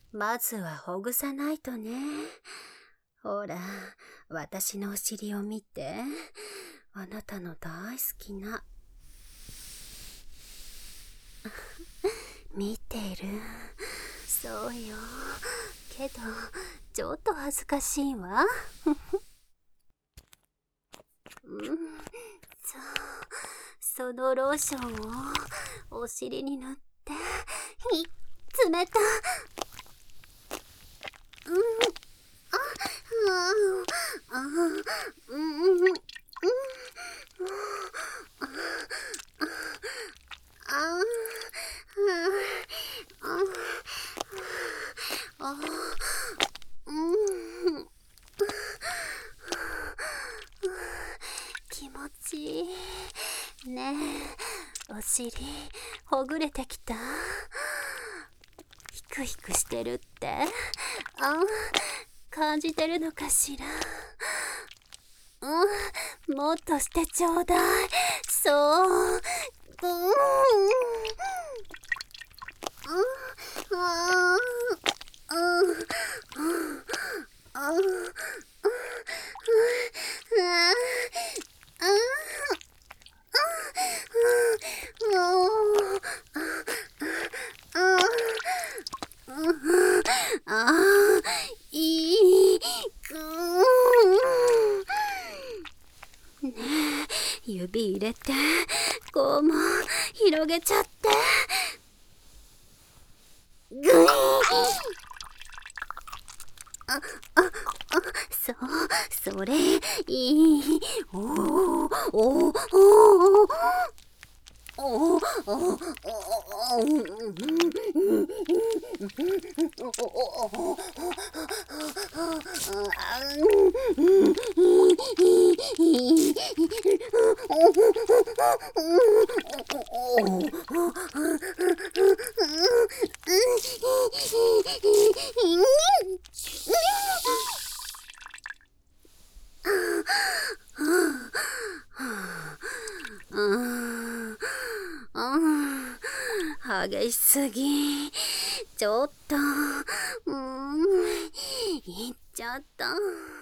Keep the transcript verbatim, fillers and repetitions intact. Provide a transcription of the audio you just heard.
まずはほぐさないとね。ほら、私のお尻を見て。あなたの大好きな。見てる。そうよ。けど、ちょっと恥ずかしいわ。うん、そう。そのローションをお尻に塗って、ひっ、冷た。うん、あ、あ、あ、うん、うん、あ、あ、あ、うん、気持ちいい。ねえ、お尻、ほぐれてきた？ヒクヒクしてるって？あ、感じてるのかしら？うん、もっとしてちょうだい。そう。うん。ああ、うん、あ、あ、いい。ねえ、指入れて、こうも広げちゃって。ぐいー。あ、あ、あ、そう、それ、いい。おお、おお、おお。おお、おお、激しすぎ。ちょっと、うん、いっちゃった。